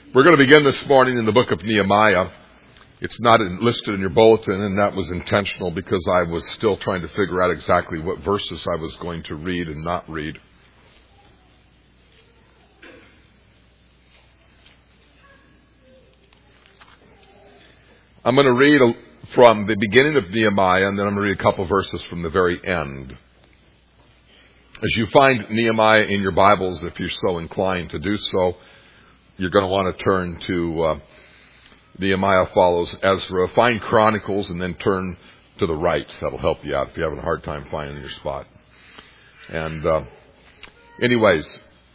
We're going to begin this morning in the book of Nehemiah. It's not listed in your bulletin, and that was intentional because I was still trying to figure out exactly what verses I was going to read and not read. I'm going to read from the beginning of Nehemiah, and then I'm going to read a couple verses from the very end. As you find Nehemiah in your Bibles, if you're so inclined to do so, you're going to want to turn to Nehemiah follows Ezra. Find Chronicles and then turn to the right. That'll help you out if you're having a hard time finding your spot. And anyways,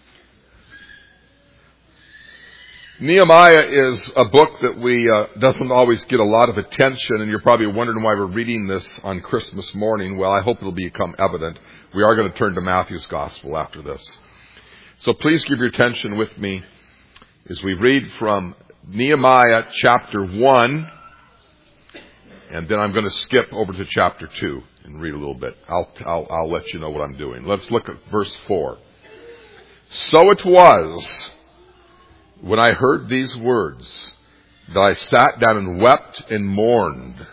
Nehemiah is a book that doesn't always get a lot of attention, and you're probably wondering why we're reading this on Christmas morning. Well, I hope it'll become evident. We are going to turn to Matthew's Gospel after this. So please give your attention with me as we read from Nehemiah chapter 1, and then I'm going to skip over to chapter 2 and read a little bit. I'll let you know what I'm doing. Let's look at verse 4. So it was, when I heard these words, that I sat down and wept and mourned.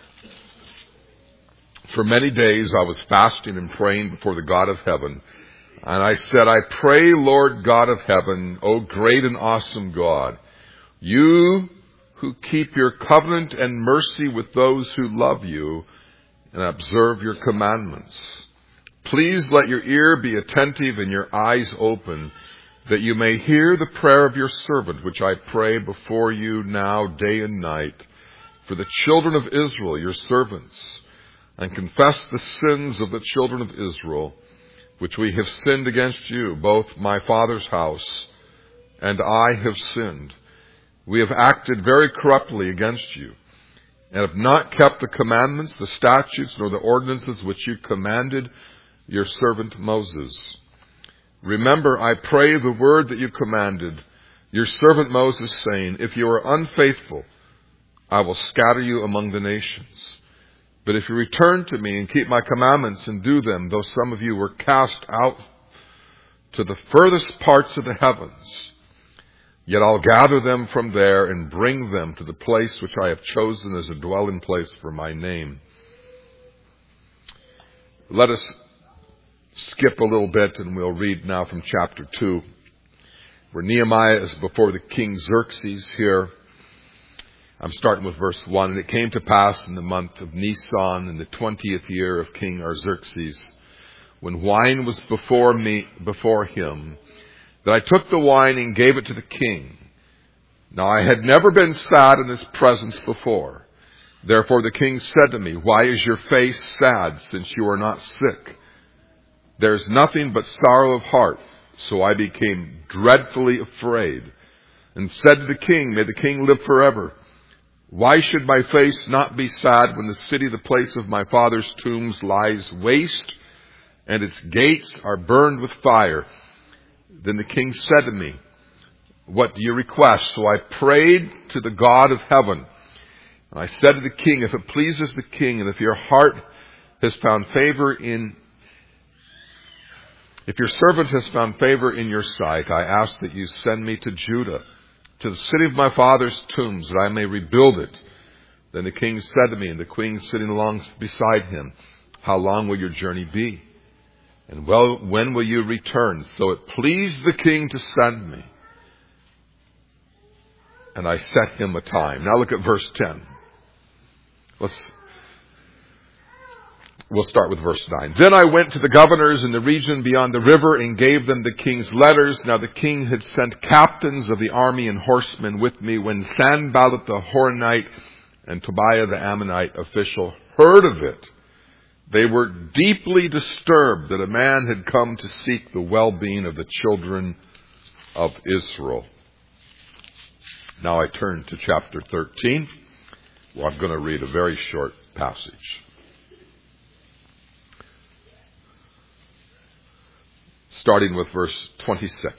For many days I was fasting and praying before the God of heaven. And I said, I pray, Lord God of heaven, O great and awesome God, you who keep your covenant and mercy with those who love you and observe your commandments. Please let your ear be attentive and your eyes open, that you may hear the prayer of your servant, which I pray before you now day and night, for the children of Israel, your servants, and confess the sins of the children of Israel, which we have sinned against you, both my father's house and I have sinned. We have acted very corruptly against you, and have not kept the commandments, the statutes, nor the ordinances which you commanded your servant Moses. Remember, I pray, the word that you commanded your servant Moses, saying, if you are unfaithful, I will scatter you among the nations. But if you return to me and keep my commandments and do them, though some of you were cast out to the furthest parts of the heavens, yet I'll gather them from there and bring them to the place which I have chosen as a dwelling place for my name. Let us skip a little bit and we'll read now from chapter 2, where Nehemiah is before the king Xerxes here. I'm starting with verse 1. And it came to pass in the month of Nisan, in the 20th year of King Artaxerxes, when wine was before him, that I took the wine and gave it to the king. Now I had never been sad in his presence before. Therefore the king said to me, why is your face sad, since you are not sick? There is nothing but sorrow of heart. So I became dreadfully afraid, and said to the king, may the king live forever. Why should my face not be sad when the city, the place of my father's tombs, lies waste, and its gates are burned with fire? Then the king said to me, what do you request? So I prayed to the God of heaven. And I said to the king, if it pleases the king, and if your heart has found favor if your servant has found favor in your sight, I ask that you send me to Judah, to the city of my father's tombs, that I may rebuild it. Then the king said to me, and the queen sitting along beside him, how long will your journey be? And when will you return? So it pleased the king to send me. And I set him a time. Now look at verse 10. We'll start with verse 9. Then I went to the governors in the region beyond the river and gave them the king's letters. Now the king had sent captains of the army and horsemen with me. When Sanballat the Horonite and Tobiah the Ammonite official heard of it, they were deeply disturbed that a man had come to seek the well-being of the children of Israel. Now I turn to chapter 13, where I'm going to read a very short passage. Starting with verse 26.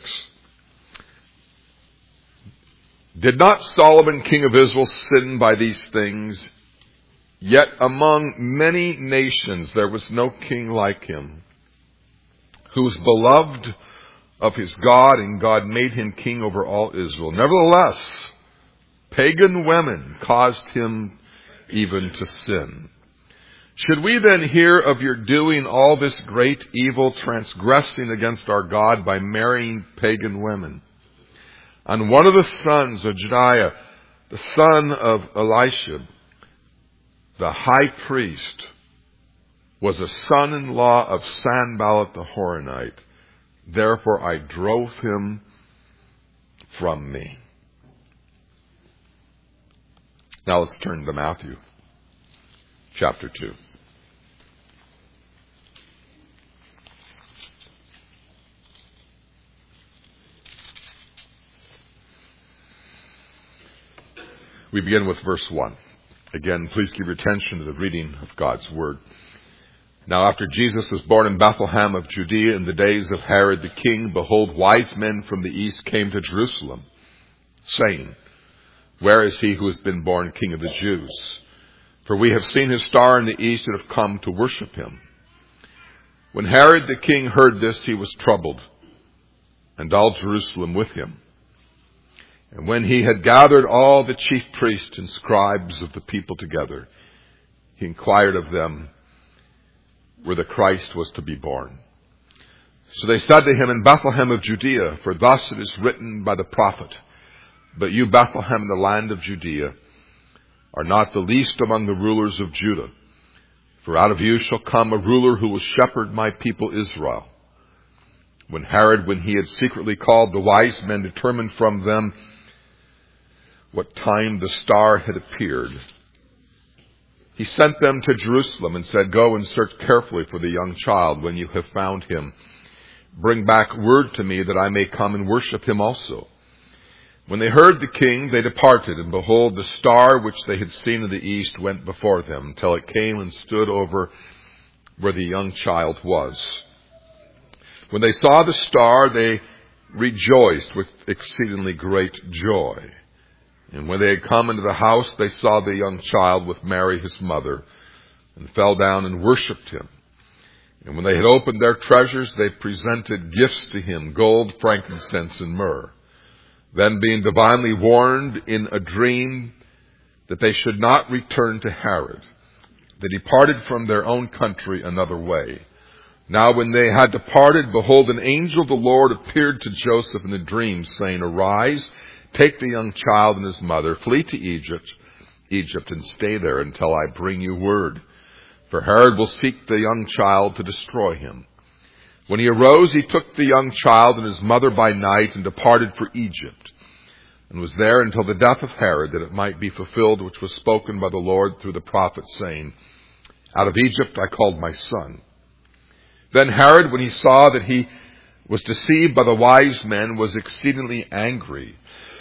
Did not Solomon, king of Israel, sin by these things? Yet among many nations there was no king like him, who was beloved of his God, and God made him king over all Israel. Nevertheless, pagan women caused him even to sin. Should we then hear of your doing all this great evil, transgressing against our God by marrying pagan women? And one of the sons of Jediah, the son of Elishib, the high priest, was a son-in-law of Sanballat the Horonite. Therefore I drove him from me. Now let's turn to Matthew chapter 2. We begin with verse 1. Again, please give your attention to the reading of God's Word. Now after Jesus was born in Bethlehem of Judea in the days of Herod the king, behold, wise men from the east came to Jerusalem, saying, Where is he who has been born King of the Jews? For we have seen his star in the east and have come to worship him. When Herod the king heard this, he was troubled, and all Jerusalem with him. And when he had gathered all the chief priests and scribes of the people together, he inquired of them where the Christ was to be born. So they said to him, In Bethlehem of Judea, for thus it is written by the prophet, But you, Bethlehem, in the land of Judea, are not the least among the rulers of Judah. For out of you shall come a ruler who will shepherd my people Israel. When Herod, when he had secretly called the wise men, determined from them what time the star had appeared, he sent them to Jerusalem and said, Go and search carefully for the young child. When you have found him, bring back word to me that I may come and worship him also. When they heard the king, they departed, and behold, the star which they had seen in the east went before them, till it came and stood over where the young child was. When they saw the star, they rejoiced with exceedingly great joy. And when they had come into the house, they saw the young child with Mary his mother, and fell down and worshipped him. And when they had opened their treasures, they presented gifts to him, gold, frankincense, and myrrh. Then, being divinely warned in a dream that they should not return to Herod, they departed from their own country another way. Now when they had departed, behold, an angel of the Lord appeared to Joseph in a dream, saying, Arise, take the young child and his mother, flee to Egypt, and stay there until I bring you word. For Herod will seek the young child to destroy him. When he arose, he took the young child and his mother by night and departed for Egypt, and was there until the death of Herod, that it might be fulfilled which was spoken by the Lord through the prophet, saying, Out of Egypt I called my son. Then Herod, when he saw that he was deceived by the wise men, was exceedingly angry.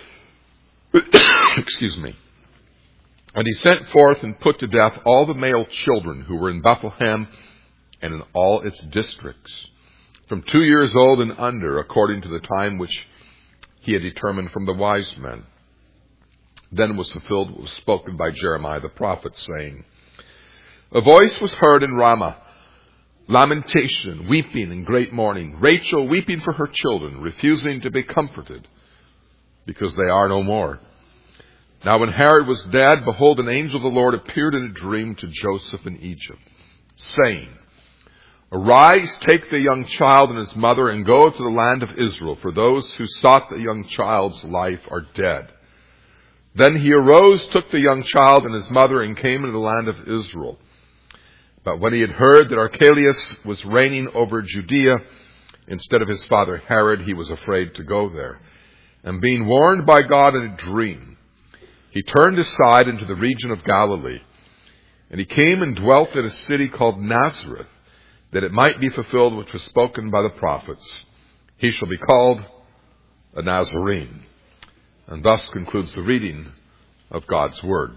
Excuse me. And he sent forth and put to death all the male children who were in Bethlehem and in all its districts, from 2 years old and under, according to the time which he had determined from the wise men. Then was fulfilled what was spoken by Jeremiah the prophet, saying, A voice was heard in Ramah, lamentation, weeping, and great mourning, Rachel weeping for her children, refusing to be comforted, because they are no more. Now when Herod was dead, behold, an angel of the Lord appeared in a dream to Joseph in Egypt, saying, Arise, take the young child and his mother, and go to the land of Israel, for those who sought the young child's life are dead. Then he arose, took the young child and his mother, and came into the land of Israel. But when he had heard that Archelaus was reigning over Judea instead of his father Herod, he was afraid to go there. And being warned by God in a dream, he turned aside into the region of Galilee. And he came and dwelt in a city called Nazareth, that it might be fulfilled which was spoken by the prophets, He shall be called a Nazarene. And thus concludes the reading of God's Word.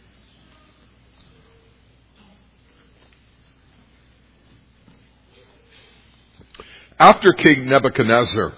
After King Nebuchadnezzar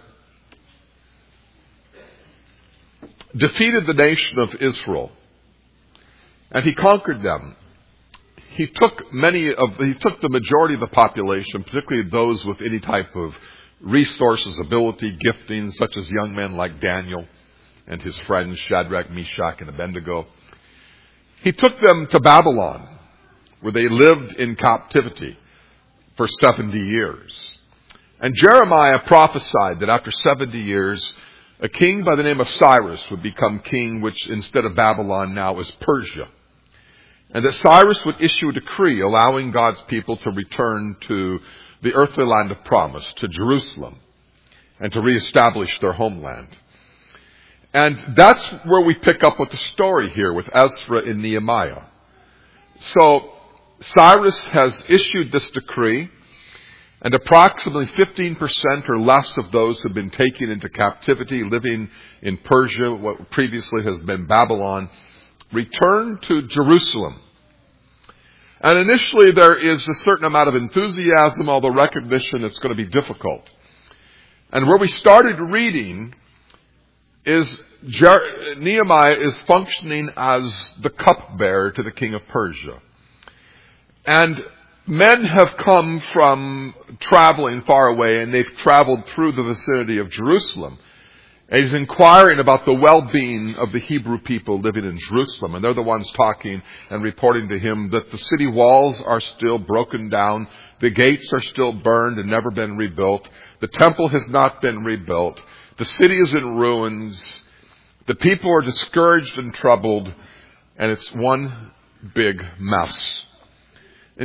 defeated the nation of Israel, and he conquered them, he took the majority of the population, particularly those with any type of resources, ability, gifting, such as young men like Daniel and his friends Shadrach, Meshach, and Abednego. He took them to Babylon, where they lived in captivity for 70 years. And Jeremiah prophesied that after 70 years, a king by the name of Cyrus would become king, which instead of Babylon now is Persia. And that Cyrus would issue a decree allowing God's people to return to the earthly land of promise, to Jerusalem, and to reestablish their homeland. And that's where we pick up with the story here with Ezra and Nehemiah. So Cyrus has issued this decree, and approximately 15% or less of those who have been taken into captivity, living in Persia, what previously has been Babylon, return to Jerusalem. And initially there is a certain amount of enthusiasm, although recognition it's going to be difficult. And where we started reading is Nehemiah is functioning as the cupbearer to the king of Persia. And men have come from traveling far away, and they've traveled through the vicinity of Jerusalem. And he's inquiring about the well-being of the Hebrew people living in Jerusalem. And they're the ones talking and reporting to him that the city walls are still broken down. The gates are still burned and never been rebuilt. The temple has not been rebuilt. The city is in ruins. The people are discouraged and troubled. And it's one big mess. And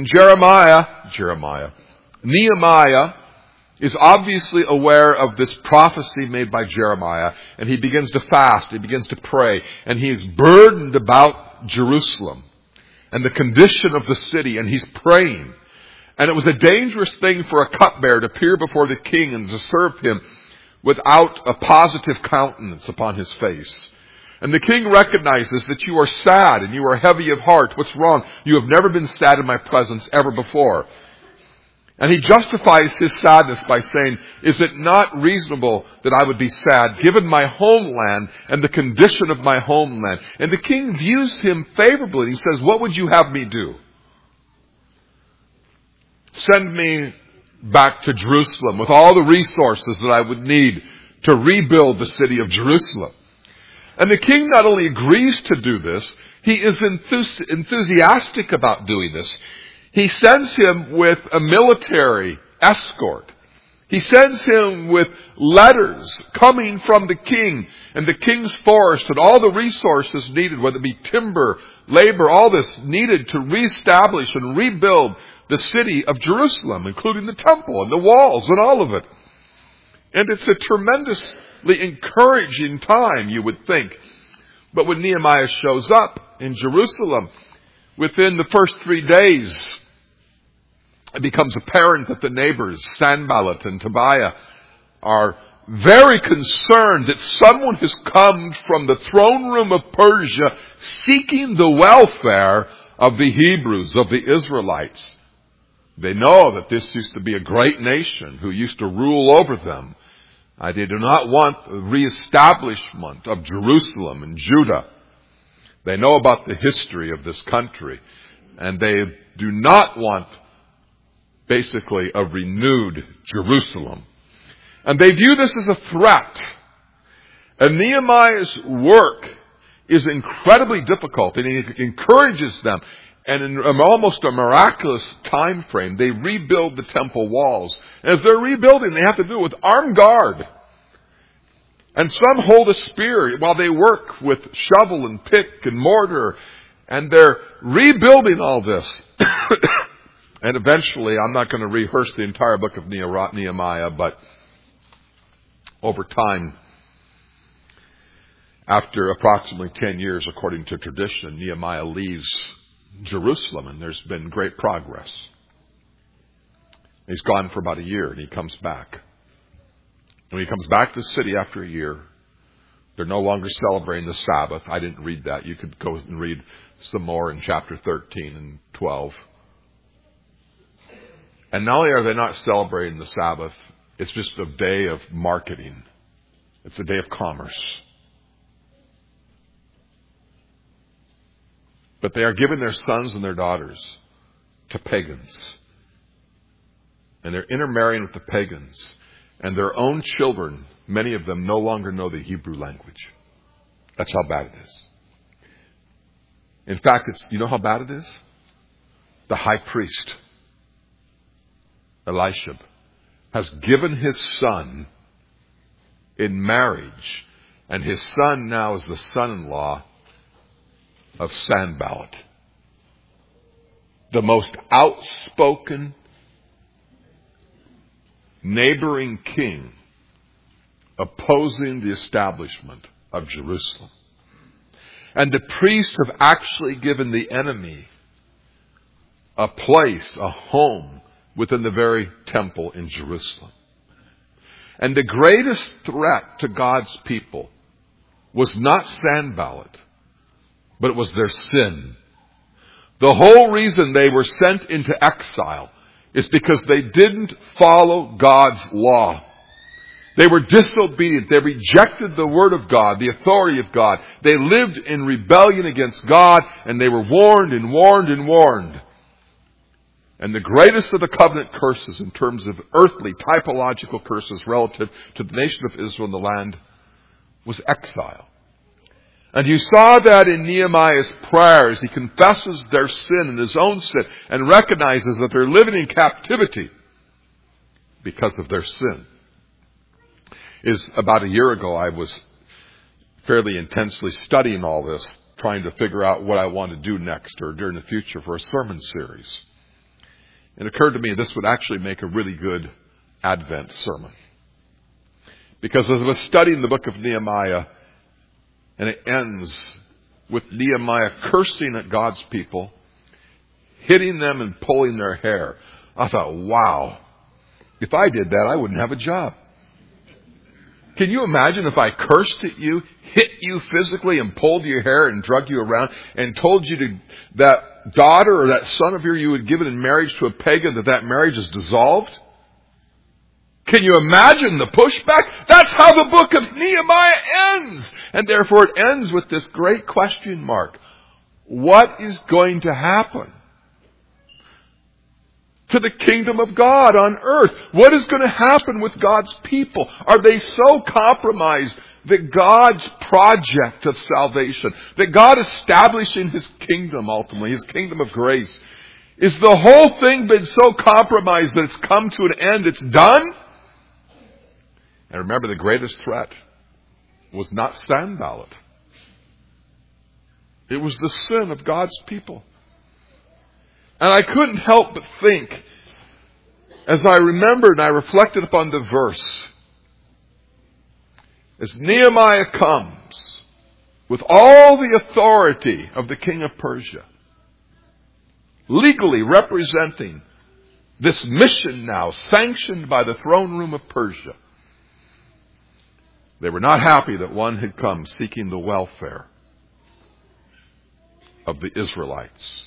Nehemiah is obviously aware of this prophecy made by Jeremiah, and he begins to fast, he begins to pray, and he is burdened about Jerusalem and the condition of the city, and he's praying. And it was a dangerous thing for a cupbearer to appear before the king and to serve him without a positive countenance upon his face. And the king recognizes that you are sad and you are heavy of heart. What's wrong? You have never been sad in my presence ever before. And he justifies his sadness by saying, is it not reasonable that I would be sad given my homeland and the condition of my homeland? And the king views him favorably. He says, what would you have me do? Send me back to Jerusalem with all the resources that I would need to rebuild the city of Jerusalem. And the king not only agrees to do this, he is enthusiastic about doing this. He sends him with a military escort. He sends him with letters coming from the king and the king's forest and all the resources needed, whether it be timber, labor, all this needed to reestablish and rebuild the city of Jerusalem, including the temple and the walls and all of it. And it's a tremendously encouraging time, you would think. But when Nehemiah shows up in Jerusalem, within the first 3 days, it becomes apparent that the neighbors, Sanballat and Tobiah, are very concerned that someone has come from the throne room of Persia seeking the welfare of the Hebrews, of the Israelites. They know that this used to be a great nation who used to rule over them. They do not want the reestablishment of Jerusalem and Judah. They know about the history of this country, and they do not want basically a renewed Jerusalem. And they view this as a threat. And Nehemiah's work is incredibly difficult, and he encourages them. And in almost a miraculous time frame, they rebuild the temple walls. And as they're rebuilding, they have to do it with armed guard. And some hold a spear while they work with shovel and pick and mortar. And they're rebuilding all this. And eventually, I'm not going to rehearse the entire book of Nehemiah, but over time, after approximately 10 years, according to tradition, Nehemiah leaves Jerusalem, and there's been great progress. He's gone for about a year, and he comes back. When he comes back to the city after a year, they're no longer celebrating the Sabbath. I didn't read that. You could go and read some more in chapter 13 and 12. And not only are they not celebrating the Sabbath, it's just a day of marketing. It's a day of commerce. But they are giving their sons and their daughters to pagans. And they're intermarrying with the pagans. And their own children, many of them, no longer know the Hebrew language. That's how bad it is. In fact, you know how bad it is? The high priest, Elisha, has given his son in marriage, and his son now is the son-in-law of Sanballat, the most outspoken neighboring king opposing the establishment of Jerusalem. And the priests have actually given the enemy a place, a home within the very temple in Jerusalem. And the greatest threat to God's people was not Sanballat, but it was their sin. The whole reason they were sent into exile is because they didn't follow God's law. They were disobedient. They rejected the Word of God, the authority of God. They lived in rebellion against God, and they were warned and warned and warned. And the greatest of the covenant curses in terms of earthly, typological curses relative to the nation of Israel and the land was exile. And you saw that in Nehemiah's prayers. He confesses their sin and his own sin and recognizes that they're living in captivity because of their sin. About a year ago, I was fairly intensely studying all this, trying to figure out what I want to do next or during the future for a sermon series. It occurred to me this would actually make a really good Advent sermon. Because as I was studying the book of Nehemiah, and it ends with Nehemiah cursing at God's people, hitting them and pulling their hair, I thought, wow, if I did that, I wouldn't have a job. Can you imagine if I cursed at you, hit you physically and pulled your hair and drug you around and told you that daughter or that son of yours you would give it in marriage to a pagan, that marriage is dissolved? Can you imagine the pushback? That's how the book of Nehemiah ends. And therefore it ends with this great question mark. What is going to happen to the kingdom of God on earth? What is going to happen with God's people? Are they so compromised that God's project of salvation, that God establishing His kingdom ultimately, His kingdom of grace, is the whole thing been so compromised that it's come to an end, it's done? And remember, the greatest threat was not Sanballat. It was the sin of God's people. And I couldn't help but think, as I remembered and I reflected upon the verse, as Nehemiah comes with all the authority of the king of Persia, legally representing this mission now sanctioned by the throne room of Persia, they were not happy that one had come seeking the welfare of the Israelites.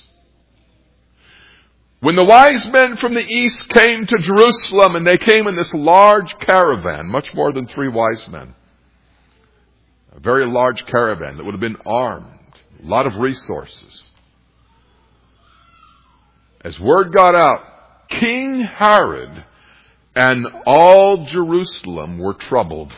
When the wise men from the east came to Jerusalem, and they came in this large caravan, much more than 3 wise men, a very large caravan that would have been armed, a lot of resources. As word got out, King Herod and all Jerusalem were troubled.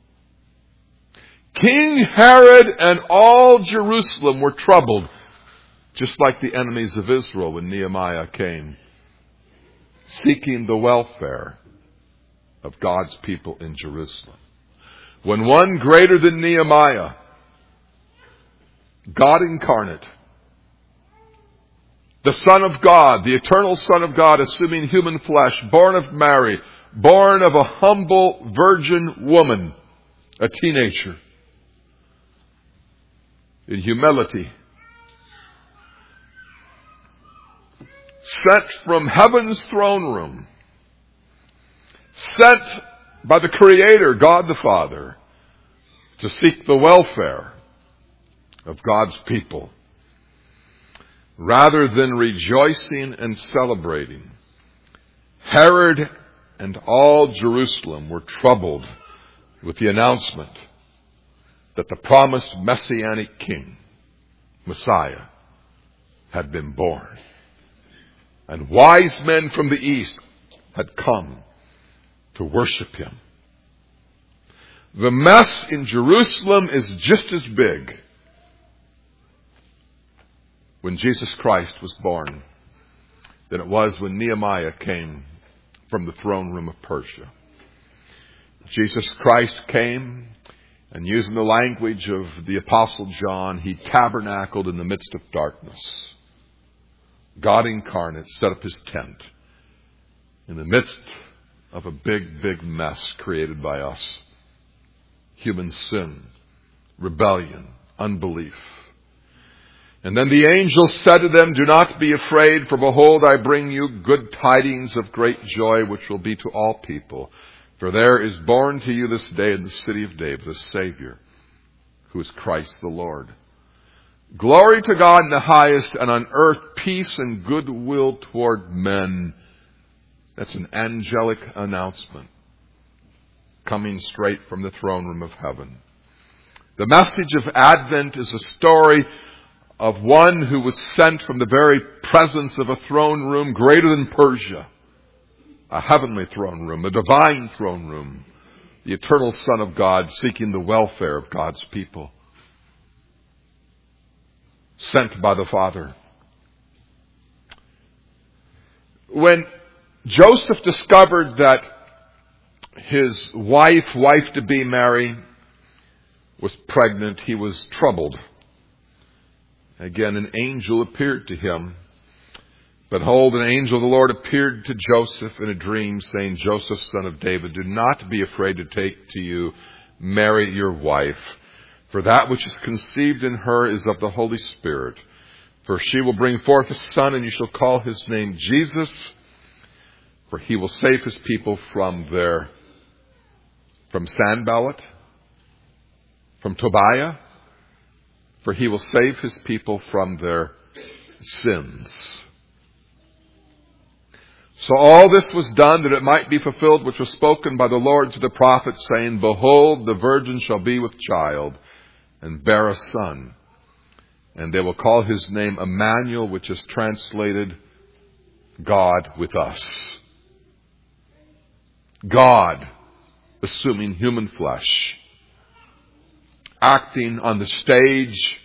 King Herod and all Jerusalem were troubled, just like the enemies of Israel when Nehemiah came, seeking the welfare of God's people in Jerusalem. When one greater than Nehemiah, God incarnate, the Son of God, the eternal Son of God, assuming human flesh, born of Mary, born of a humble virgin woman, a teenager, in humility, sent from heaven's throne room, sent by the Creator, God the Father, to seek the welfare of God's people. Rather than rejoicing and celebrating, Herod and all Jerusalem were troubled with the announcement that the promised Messianic King, Messiah, had been born. And wise men from the east had come to worship Him. The mess in Jerusalem is just as big when Jesus Christ was born than it was when Nehemiah came from the throne room of Persia. Jesus Christ came, and using the language of the Apostle John, He tabernacled in the midst of darkness. God incarnate set up His tent in the midst of a big, big mess created by us. Human sin, rebellion, unbelief. And then the angel said to them, "Do not be afraid, for behold, I bring you good tidings of great joy, which will be to all people. For there is born to you this day in the city of David a Savior, who is Christ the Lord. Glory to God in the highest, and on earth peace and goodwill toward men." That's an angelic announcement coming straight from the throne room of heaven. The message of Advent is a story of one who was sent from the very presence of a throne room greater than Persia, a heavenly throne room, a divine throne room, the eternal Son of God seeking the welfare of God's people, sent by the Father. When Joseph discovered that his wife-to-be Mary, was pregnant, he was troubled. Again, an angel appeared to him. Behold, an angel of the Lord appeared to Joseph in a dream, saying, "Joseph, son of David, do not be afraid to take to you Mary, your wife, for that which is conceived in her is of the Holy Spirit. For she will bring forth a son, and you shall call his name Jesus, for he will save his people from Sanballat, from Tobiah, for he will save his people from their sins." So all this was done that it might be fulfilled which was spoken by the Lord to the prophet, saying, "Behold, the virgin shall be with child, and bear a son, and they will call his name Emmanuel," which is translated, God with us. God assuming human flesh, acting on the stage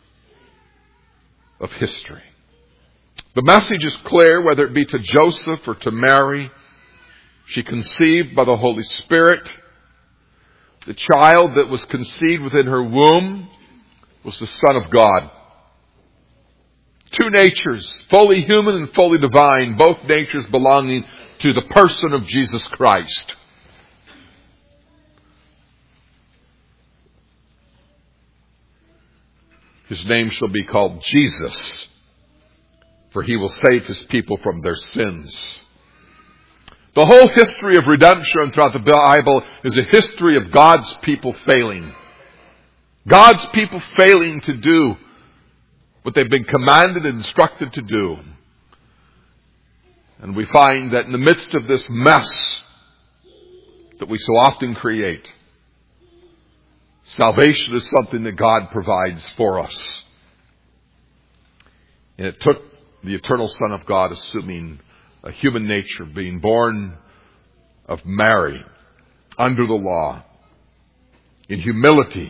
of history. The message is clear, whether it be to Joseph or to Mary. She conceived by the Holy Spirit. The child that was conceived within her womb was the Son of God. Two natures, fully human and fully divine, both natures belonging to the person of Jesus Christ. His name shall be called Jesus, for he will save his people from their sins. The whole history of redemption throughout the Bible is a history of God's people failing. God's people failing to do what they've been commanded and instructed to do. And we find that in the midst of this mess that we so often create, salvation is something that God provides for us. And it took the eternal Son of God assuming a human nature, being born of Mary, under the law, in humility,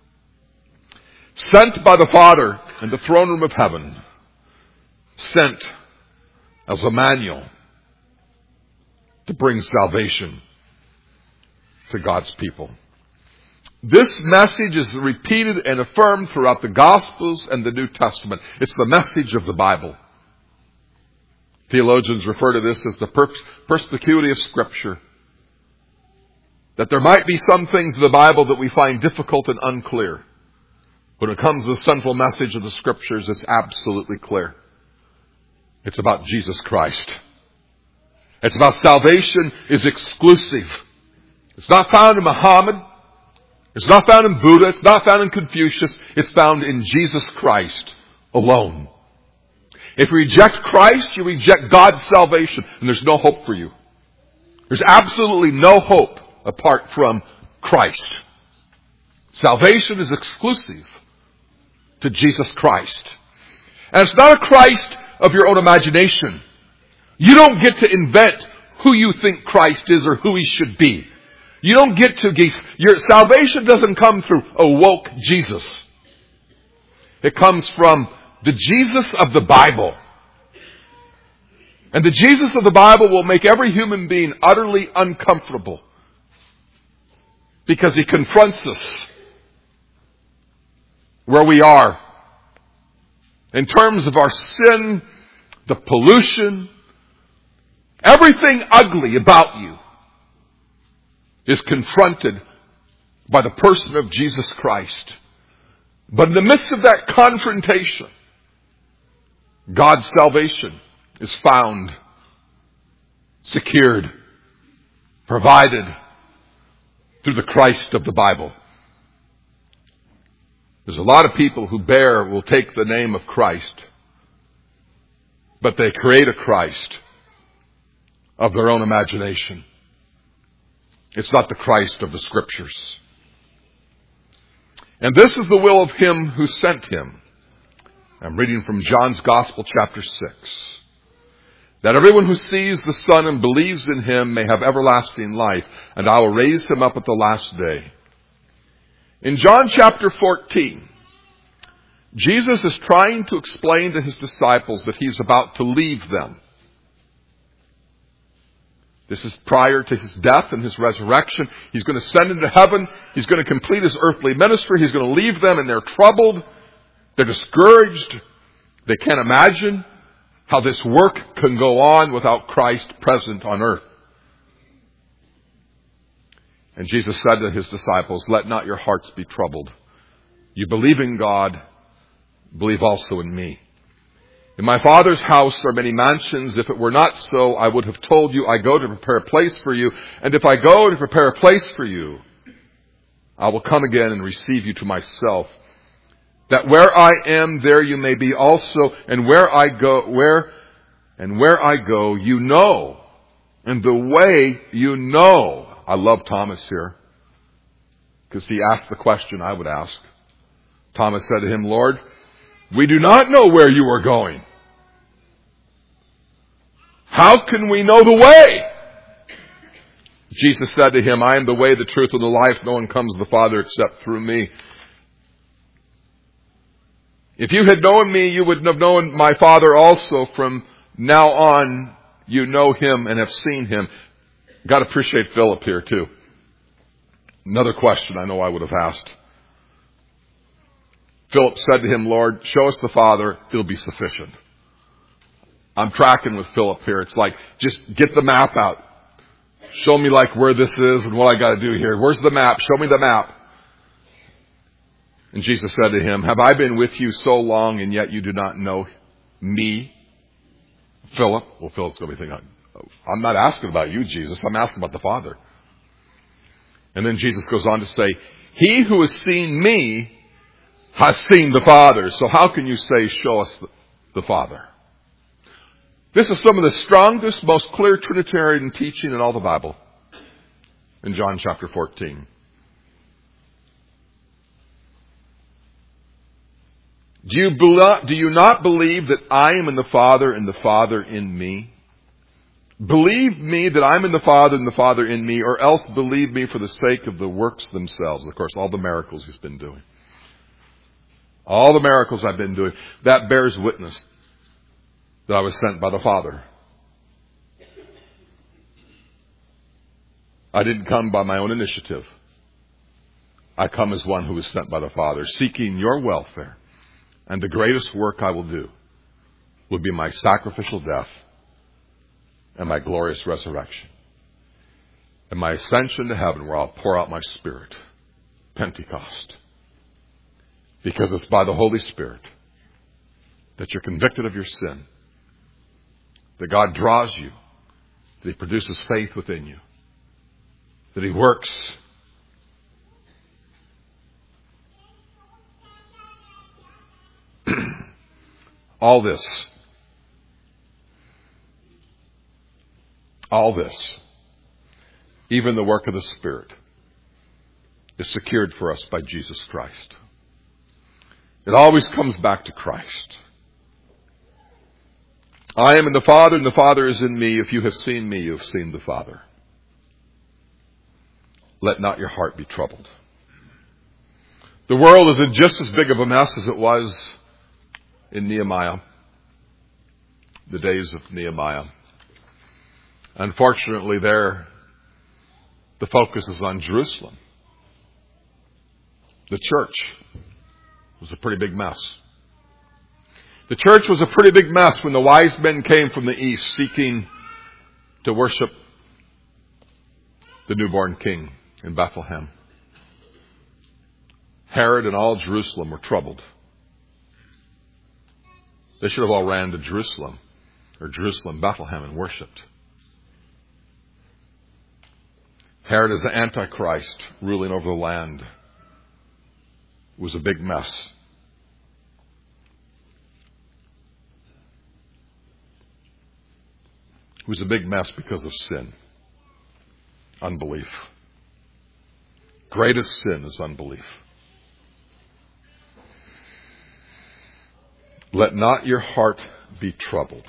sent by the Father in the throne room of heaven, sent as Emmanuel to bring salvation to God's people. This message is repeated and affirmed throughout the Gospels and the New Testament. It's the message of the Bible. Theologians refer to this as the perspicuity of Scripture. That there might be some things in the Bible that we find difficult and unclear. When it comes to the central message of the Scriptures, it's absolutely clear. It's about Jesus Christ. It's about salvation is exclusive. It's not found in Muhammad. It's not found in Buddha. It's not found in Confucius. It's found in Jesus Christ alone. If you reject Christ, you reject God's salvation, and there's no hope for you. There's absolutely no hope apart from Christ. Salvation is exclusive to Jesus Christ. And it's not a Christ of your own imagination. You don't get to invent who you think Christ is or who He should be. You don't get to, your salvation doesn't come through a woke Jesus. It comes from the Jesus of the Bible. And the Jesus of the Bible will make every human being utterly uncomfortable because He confronts us where we are in terms of our sin, the pollution, everything ugly about you is confronted by the person of Jesus Christ. But in the midst of that confrontation, God's salvation is found, secured, provided through the Christ of the Bible. There's a lot of people who will take the name of Christ, but they create a Christ of their own imagination. It's not the Christ of the Scriptures. And this is the will of Him who sent Him. I'm reading from John's Gospel, chapter 6. That everyone who sees the Son and believes in Him may have everlasting life, and I will raise him up at the last day. In John chapter 14, Jesus is trying to explain to His disciples that He's about to leave them. This is prior to His death and His resurrection. He's going to send them to heaven. He's going to complete His earthly ministry. He's going to leave them, and they're troubled. They're discouraged. They can't imagine how this work can go on without Christ present on earth. And Jesus said to His disciples, "Let not your hearts be troubled. You believe in God, believe also in me. In my Father's house are many mansions. If it were not so, I would have told you, I go to prepare a place for you. And if I go to prepare a place for you, I will come again and receive you to myself, that where I am, there you may be also, and where I go, you know, and the way you know." I love Thomas here, because he asked the question I would ask. Thomas said to Him, "Lord, we do not know where you are going. How can we know the way?" Jesus said to him, "I am the way, the truth, and the life. No one comes to the Father except through me. If you had known me, you would have known my Father also. From now on, you know Him and have seen Him." Got to appreciate Philip here too. Another question I know I would have asked. Philip said to Him, "Lord, show us the Father, it'll be sufficient." I'm tracking with Philip here. It's like, just get the map out. Show me like where this is and what I got to do here. Where's the map? Show me the map. And Jesus said to him, "Have I been with you so long and yet you do not know me, Philip?" Well, Philip's going to be thinking, "I'm not asking about you, Jesus. I'm asking about the Father." And then Jesus goes on to say, "He who has seen me has seen the Father. So how can you say, 'Show us the Father'?" This is some of the strongest, most clear Trinitarian teaching in all the Bible. In John chapter 14. Do you not believe that I am in the Father and the Father in me? Believe me that I'm in the Father and the Father in me, or else believe me for the sake of the works themselves. Of course, all the miracles He's been doing. All the miracles I've been doing. That bears witness that I was sent by the Father. I didn't come by my own initiative. I come as one who was sent by the Father, seeking your welfare. And the greatest work I will do will be my sacrificial death and my glorious resurrection and my ascension to heaven, where I'll pour out my Spirit. Pentecost. Because it's by the Holy Spirit that you're convicted of your sin, that God draws you, that He produces faith within you, that He works all this, even the work of the Spirit, is secured for us by Jesus Christ. It always comes back to Christ. I am in the Father, and the Father is in me. If you have seen me, you have seen the Father. Let not your heart be troubled. The world is in just as big of a mess as it was in Nehemiah, the days of Nehemiah. Unfortunately, there, the focus is on Jerusalem. The church was a pretty big mess. The church was a pretty big mess when the wise men came from the east seeking to worship the newborn king in Bethlehem. Herod and all Jerusalem were troubled. They should have all ran to Jerusalem, Bethlehem, and worshipped. Herod as the Antichrist ruling over the land was a big mess. It was a big mess because of sin. Unbelief. Greatest sin is unbelief. Let not your heart be troubled.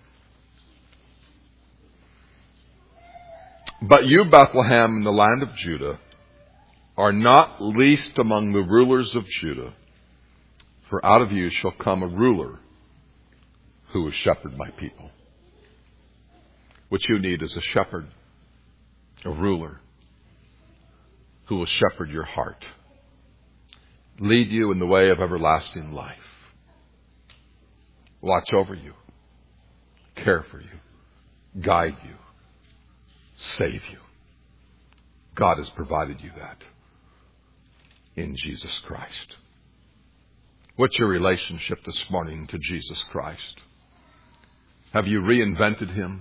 But you, Bethlehem, in the land of Judah, are not least among the rulers of Judah, for out of you shall come a ruler who will shepherd my people. What you need is a shepherd, a ruler, who will shepherd your heart, lead you in the way of everlasting life, watch over you, care for you, guide you, save you. God has provided you that in Jesus Christ. What's your relationship this morning to Jesus Christ? Have you reinvented him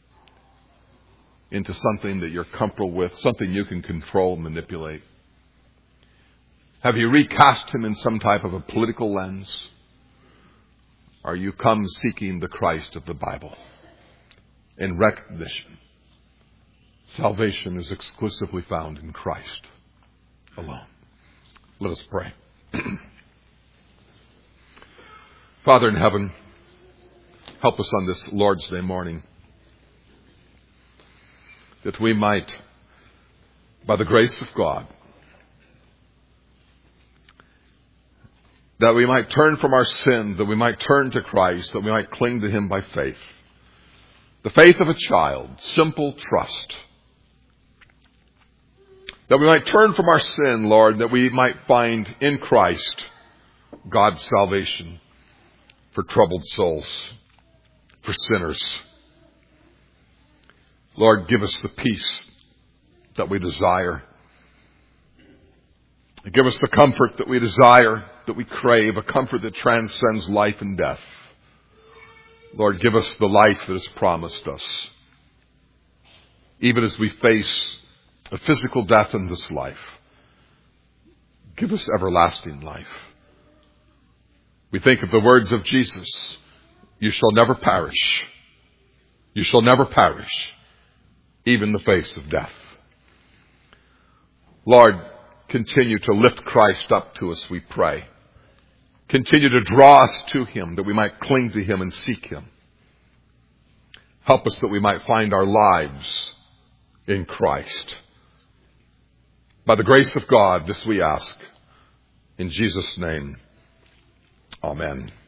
into something that you're comfortable with, something you can control and manipulate? Have you recast him in some type of a political lens? Are you come seeking the Christ of the Bible in recognition? Salvation is exclusively found in Christ alone. Let us pray. Father in heaven, help us on this Lord's Day morning, that we might, by the grace of God, that we might turn from our sin, that we might turn to Christ, that we might cling to him by faith. The faith of a child, simple trust. That we might turn from our sin, Lord, that we might find in Christ God's salvation for troubled souls, for sinners. Lord, give us the peace that we desire. Give us the comfort that we desire, that we crave, a comfort that transcends life and death. Lord, give us the life that is promised us, even as we face a physical death in this life. Give us everlasting life. We think of the words of Jesus, you shall never perish. You shall never perish, even in the face of death. Lord, continue to lift Christ up to us, we pray. Continue to draw us to him, that we might cling to him and seek him. Help us that we might find our lives in Christ. By the grace of God, this we ask. In Jesus' name, amen.